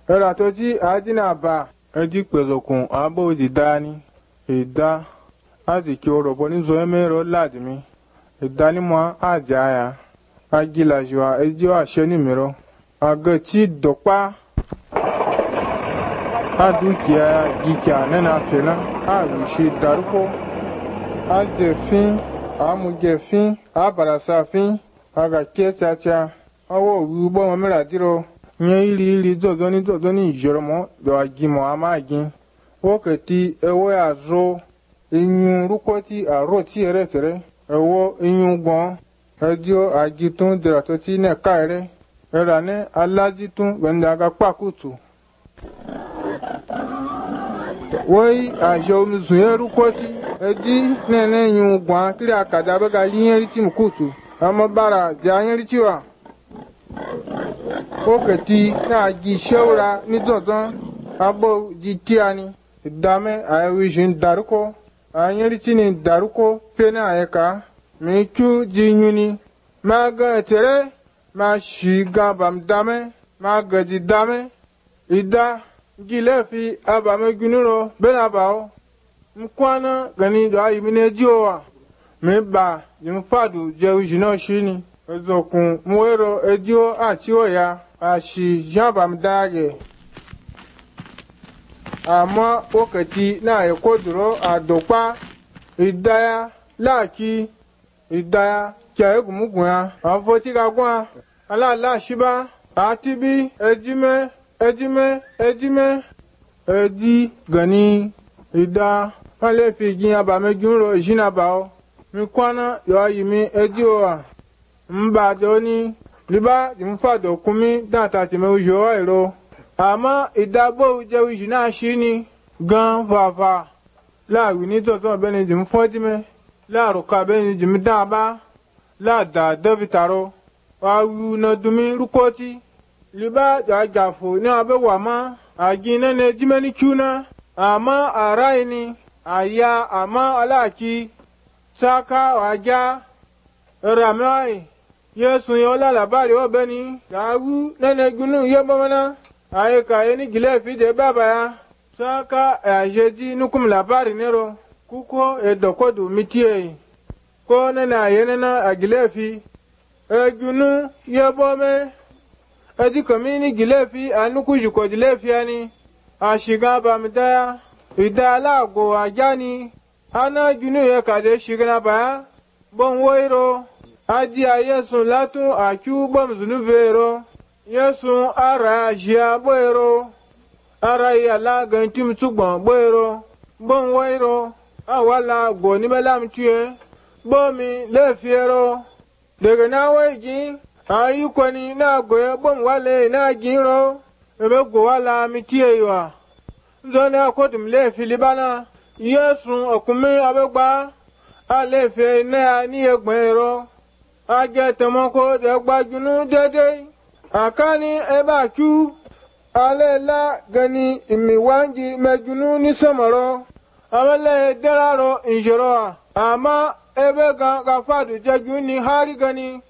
era to ji adina ba eji pelokun abo di dani ida azi ki oro boni zo emero ladimi idani mo ajaya agila jwa eji wa sheni mero agachi dokpa adukia gikia nena fena arushi daruko ajefin amujefin abarasafin aga kechacha awo rubo mo mera diro nye ili dodoni joromo do agimo amagin wokati ewo azo inyun rukoti aroti erekere ewo inyun gbon edio agitun diratoti ne kaire erane alajitun bendaga pakutu woi ajo mzuye rukoti edi nene nyun gbon kiri akada be ga liyen riti mkutu amabara jayen ritiwa okati na gi shawra ni dodon abo jitiani dame awishin daruko anyeriti ni daruko pena ayeka miku jinyuni maga tere ma shiga bam dame maga di dame ida gilefi abame gunuro bena bao mkwana gani do ayimine jiwa meba jimfadu jewjino shini ezokun muero edio achiwo ya ashi jabam dage ama wakati na ekoduro adokpa idaya laki idaya kya egumugun ya afoti kagwa ala shiba atibi ejime edi gani ida wale fi gin abamejunro jina bao mikwana yo ayimi ediowa mba joni liba jimfado kumi data ti meujo wa ero ama idabo je wi na shini gan fafa la wi ni to beni jimfojime la ruka beni jimdaba la da debitaro wa wi na dumi rukoti liba jafo ni abewa ma agina ne jimeni kuna ama araini aya ama alaki saka waja ramai yesu yo la labari obeni yawu nene gunu yebomana ayeka eni gile fi de baba ya saka ajeji nukum labari nero kuko edokodu mitie ko nene ayenena agile fi egunu yebome edi komini gile fi anuku juko gile fi ani ashiga bamdaya idala go ajani ana gunu ye kade shigana ba bon woiro aji yesu latu aku bom zunuvero yesu ara jia boero ara ya la gantim tugbon boero bon woiro awala go ni melam tue bomi le fiero dege na weji ayu kwani na go bom wale na jiro ebe go wala mitie yo zona akodum le filibana yesu okumi abegba alefe na ni egbero aje temoko de gbajunu dede akani ebaku alela gani imiwanji mejunu ni somoro amale deraro injoro ama ebe ga fadu jeju ni hari gani